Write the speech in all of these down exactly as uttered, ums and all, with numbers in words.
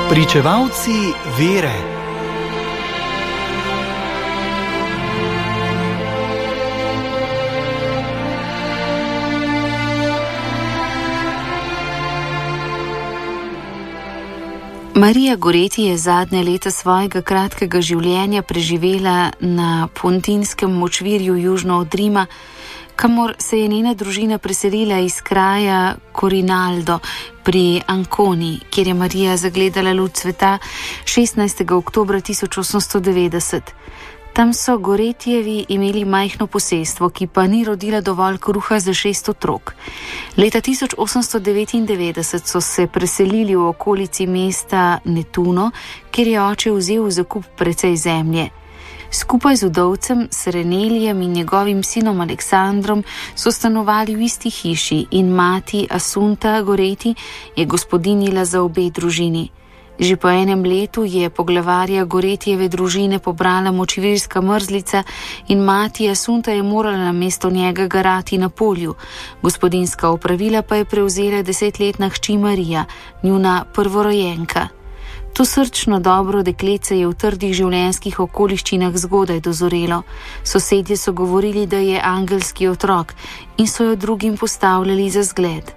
Pričevalci vere. Marija Goreti je zadnje leta svojega kratkega življenja preživela na Pontinskem močvirju južno od Rima, kamor se je njena družina preselila iz kraja Corinaldo pri Anconi, kjer je Marija zagledala luč sveta šestnajstega oktobra tisoč osemsto devetdeset. Tam so Goretijevi imeli majhno posestvo, ki pa ni rodila dovolj kruha za šest otrok. Leta tisoč osemsto devetindevetdeset so se preselili v okolici mesta Nettuno, kjer je oče vzel v zakup precej zemlje. Skupaj z udovcem Serenelijem in njegovim sinom Aleksandrom so stanovali v isti hiši in mati Assunta Goreti je gospodinjila za obe družini. Že po enem letu je poglavarja Goretijeve družine pobrala močvirska mrzlica in mati Assunta je morala namesto njega garati na polju. Gospodinjska opravila pa je prevzela desetletna hči Marija, njuna prvorojenka. To srčno dobro dekletce je v trdih življenjskih okoliščinah zgodaj dozorelo. Sosedje so govorili, da je angelski otrok in so jo drugim postavljali za zgled.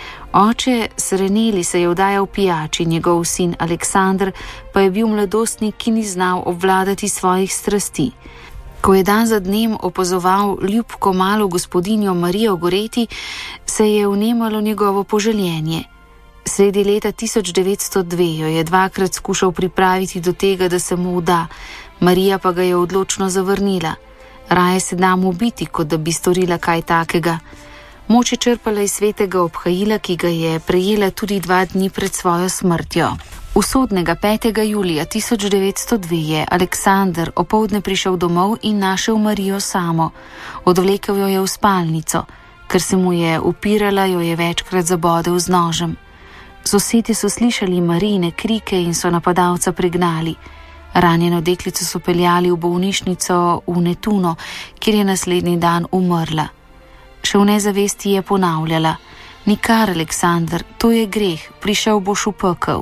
Oče Sereneli se je vdajal pijači, njegov sin Aleksandr pa je bil mladostnik, ki ni znal obvladati svojih strasti. Ko je dan za dnem opazoval ljubko malo gospodinjo Marijo Goreti, se je vnemalo njegovo poželjenje. Sredi leta tisoč devetsto dve jo je dvakrat skušal pripraviti do tega, da se mu vda, Marija pa ga je odločno zavrnila. Raje se dam ubiti, kot da bi storila kaj takega. Moč je črpala iz svetega obhajila, ki ga je prejela tudi dva dni pred svojo smrtjo. Usodnega petega julija tisoč devetsto dve je Aleksander opoldne prišel domov in našel Marijo samo. Odvlekel jo je v spalnico. Ker se mu je upirala, jo je večkrat zabodel z nožem. Sosedje so slišali Marijine krike in so napadalca pregnali. Ranjeno deklico so peljali v bolnišnico v Nettuno, kjer je naslednji dan umrla. Še v nezavesti je ponavljala: nikar, Aleksandr, to je greh, prišel boš v pekel.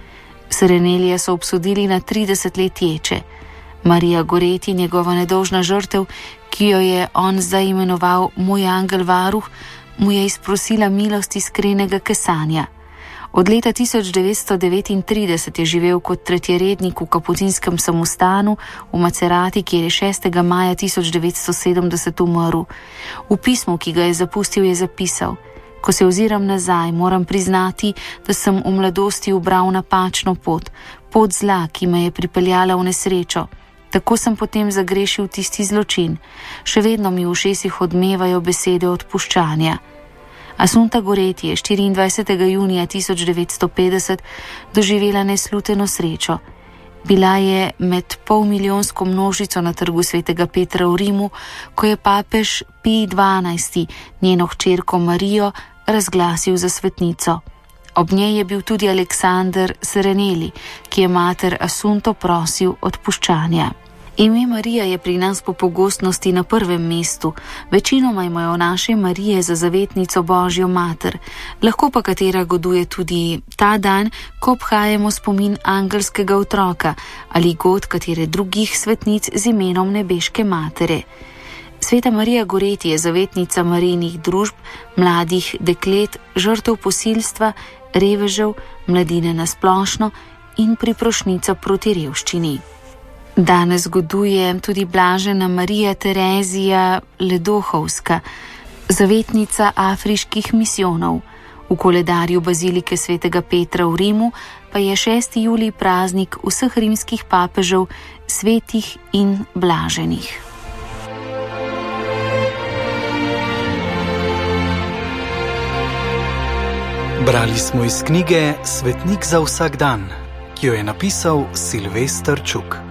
Serenelija so obsodili na trideset let ječe. Marija Goreti, njegova nedolžna žrtev, ki jo je on zdaj imenoval moj angel varuh, mu je izprosila milost iskrenega kesanja. Od leta tisoč devetsto devetintrideset je živel kot tretjerednik v kaputinskem samostanu v Macerati, kjer je šestega maja tisoč devetsto sedemdeset umrl. V pismu, ki ga je zapustil, je zapisal: ko se oziram nazaj, moram priznati, da sem v mladosti ubral napačno pot, pot zla, ki me je pripeljala v nesrečo. Tako sem potem zagrešil tisti zločin. Še vedno mi v ušesih odmevajo besede odpuščanja. Assunta Goreti je štiriindvajsetega junija tisoč devetsto petdeset doživela nesluteno srečo. Bila je med polmilijonsko množico na trgu svetega Petra v Rimu, ko je papež Pij dvanajsti njeno hčerko Marijo razglasil za svetnico. Ob njej je bil tudi Aleksander Sereneli, ki je mater Assunto prosil odpuščanja. Ime Marija je pri nas po pogostnosti na prvem mestu. Večinoma imajo naše Marije za zavetnico Božjo mater, lahko pa katera goduje tudi ta dan, ko obhajamo spomin angelskega otroka ali god katere drugih svetnic z imenom nebeške matere. Sveta Marija Goreti je zavetnica Marijinih družb, mladih deklet, žrtev posilstva, revežev, mladine na splošno in priprošnica proti revščini. Danes goduje tudi blažena Marija Terezija Ledohovska, zavetnica afriških misijonov. V koledarju bazilike svetega Petra v Rimu pa je šesti julij praznik vseh rimskih papežev, svetih in blaženih. Brali smo iz knjige Svetnik za vsak dan, ki jo je napisal Silvester Čuk.